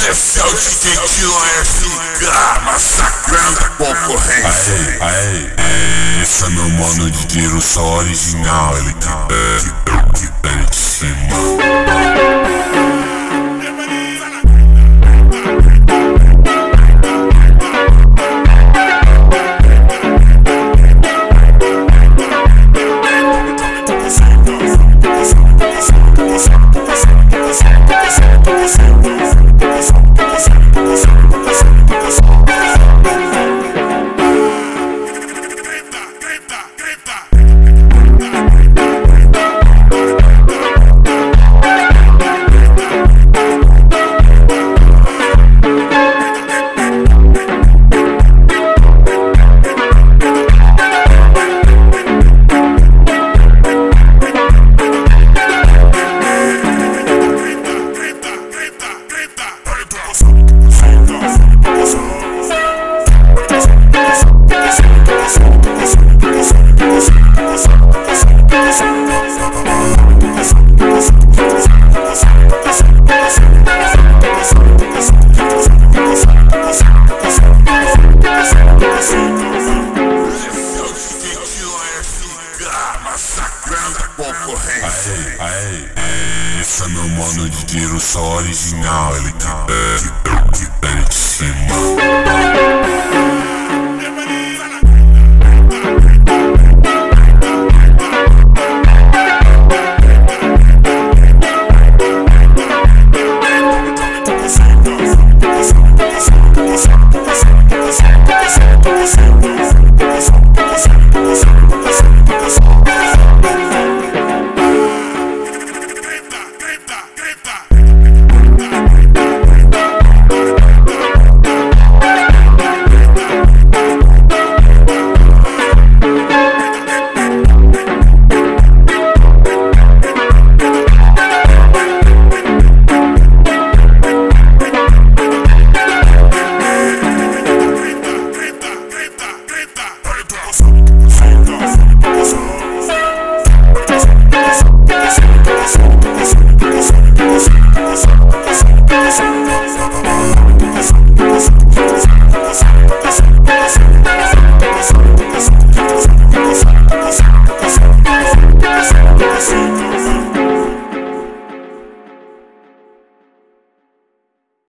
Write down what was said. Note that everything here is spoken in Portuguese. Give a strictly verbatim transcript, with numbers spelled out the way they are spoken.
Esse é o D J Tilo F K, massacrando a concorrência. Aê, aê, esse é meu mano de tiro, só original. Ele que é, que pé de cima. Massacrando a concorrência. Aê, aê, esse é meu mano de tiro, só original. Ele que é, que é.